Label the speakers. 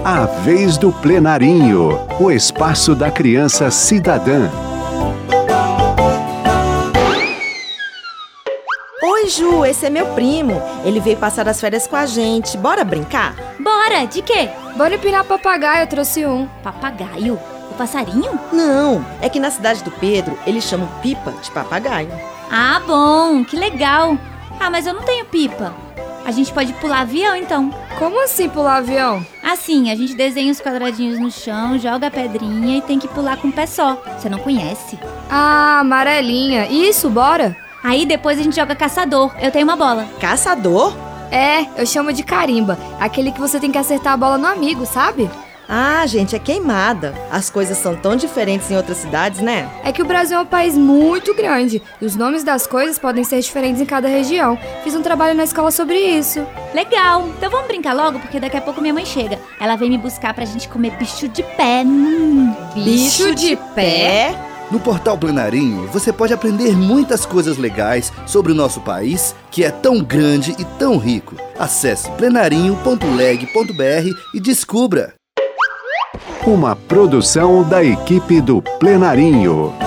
Speaker 1: A vez do Plenarinho, o espaço da criança cidadã.
Speaker 2: Oi, Ju, esse é meu primo. Ele veio passar as férias com a gente. Bora brincar?
Speaker 3: Bora! De quê?
Speaker 4: Bora empinar papagaio, eu trouxe um.
Speaker 3: Papagaio? O passarinho?
Speaker 2: Não, é que na cidade do Pedro eles chamam pipa de papagaio.
Speaker 3: Ah, bom, que legal. Ah, mas eu não tenho pipa. A gente pode pular avião, então.
Speaker 4: Como assim pular avião?
Speaker 3: Assim, a gente desenha os quadradinhos no chão, joga a pedrinha e tem que pular com um pé só. Você não conhece?
Speaker 4: Ah, amarelinha. Isso, bora?
Speaker 3: Aí depois a gente joga caçador. Eu tenho uma bola.
Speaker 2: Caçador?
Speaker 4: É, eu chamo de carimba. Aquele que você tem que acertar a bola no amigo, sabe?
Speaker 2: Ah, gente, é queimada. As coisas são tão diferentes em outras cidades, né?
Speaker 4: É que o Brasil é um país muito grande e os nomes das coisas podem ser diferentes em cada região. Fiz um trabalho na escola sobre isso.
Speaker 3: Legal, então vamos brincar logo, porque daqui a pouco minha mãe chega. Ela vem me buscar pra gente comer bicho de pé.
Speaker 2: Bicho de pé?
Speaker 5: No Portal Plenarinho, você pode aprender muitas coisas legais sobre o nosso país, que é tão grande e tão rico. Acesse plenarinho.leg.br e descubra!
Speaker 1: Uma produção da equipe do Plenarinho.